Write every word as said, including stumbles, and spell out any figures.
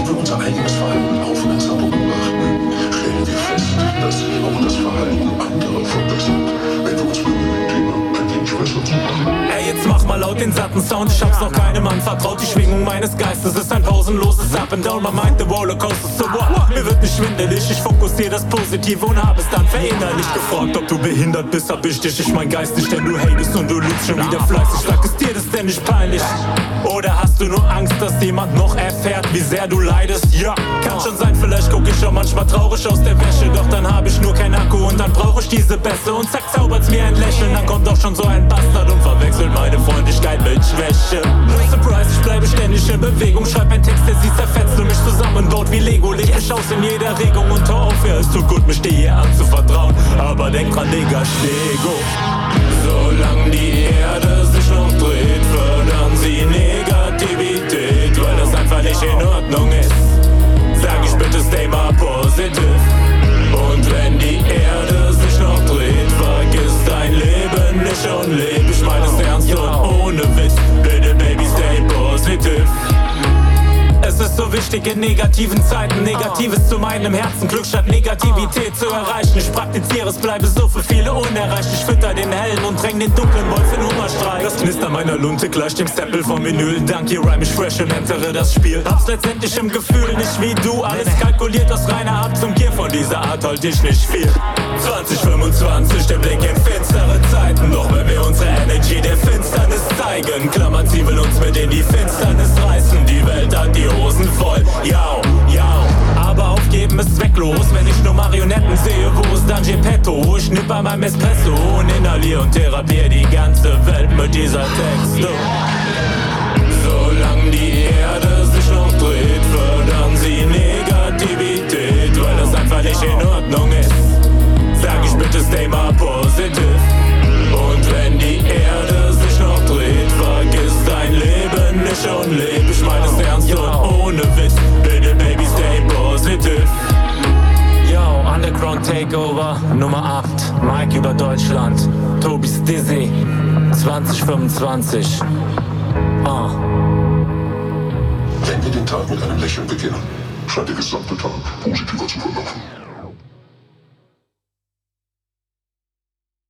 Wenn wir unser eigenes Verhalten aufmerksam beobachten, stellen wir fest, dass auch das Verhalten anderer verbessert, wenn wir uns bemühen, Dinge ein wenig besser zu machen. Ey, jetzt mach mal laut den satten Sound, ich hab's noch keinem anvertraut. Die Schwingung meines Geistes ist ein pausenloses Up and Down, my mind, the rollercoaster, so what? Mir wird nicht schwindelig, ich fokussiere das Positive und hab es dann verinnerlich. Gefragt, ob du behindert bist, hab ich dich, ich mein Geist nicht, denn du hatest und du lügst schon wieder fleißig. Sag es dir, das denn nicht peinlich? Oder hast du nur Angst, dass jemand noch erfährt, wie sehr du leidest? Ja, kann schon sein, vielleicht guck ich auch manchmal traurig aus der Wäsche, doch dann hab ich nur kein Akku und dann brauch ich diese Bässe. Und zack, zaubert's mir ein Lächeln, dann kommt auch schon so ein Bastard und verwechselt meine Freundlichkeit mit Schwäche. No surprise, ich bleibe ständig in Bewegung, schreib einen Text, der sie zerfetzt und mich zusammenbaut wie Lego. Leg mich aus in jeder Regung und hör auf, ja, es tut gut, mich dir hier anzuvertrauen, aber denk dran, Digga, Stego. Solange die Erde sich noch dreht, fördern sie Negativität, weil das einfach nicht in Ordnung ist. Sag ich bitte, stay mal positive. Und wenn die Erde sich noch dreht, vergiss dein Leben nicht und leb. Ich meine es ernst und ohne Witz. Bitte, Baby, stay positive. Es ist so wichtig in negativen Zeiten, Negatives zu meinem Herzen, Glück statt Negativität zu erreichen. Ich praktiziere es, bleibe so für viele unerreicht. Ich fütter den Hellen und dräng den dunklen Wolf in Hungerstreik. Das Knistern meiner Lunte gleicht dem Stempel vom Vinyl. Dank ihr rhyme ich fresh und entere das Spiel. Hab's letztendlich im Gefühl, nicht wie du. Alles kalkuliert aus reiner Art zum Gier. Von dieser Art halt ich nicht viel. zwanzig fünfundzwanzig, der Blick in finstere Zeiten. Doch wenn wir unsere Energy der Finsternis zeigen, klammert sie will uns mit in die Finsternis reißen. Die Welt hat die Hosen voll, yau, yau. Aber aufgeben ist zwecklos, wenn ich nur Marionetten sehe. Wo ist dann Geppetto? Ich nipp an meinem Espresso und inhalier und therapier die ganze Welt mit dieser Texte. Solange die Erde sich noch dreht, fördern sie Negativität, weil das einfach nicht in Ordnung ist. Sag ich bitte, stay mal positive. Und wenn die Erde sich noch dreht, vergiss dein Leben nicht und leb. Ich meine es ernst und ohne Witz. Bitte, Baby, stay positive. Yo, Underground Takeover Nummer acht. Mike über Deutschland. Tobis Dizzy zwanzig fünfundzwanzig. Ah. Wenn wir den Tag mit einem Lächeln beginnen, scheint der gesamte Tag positiver zu verlaufen.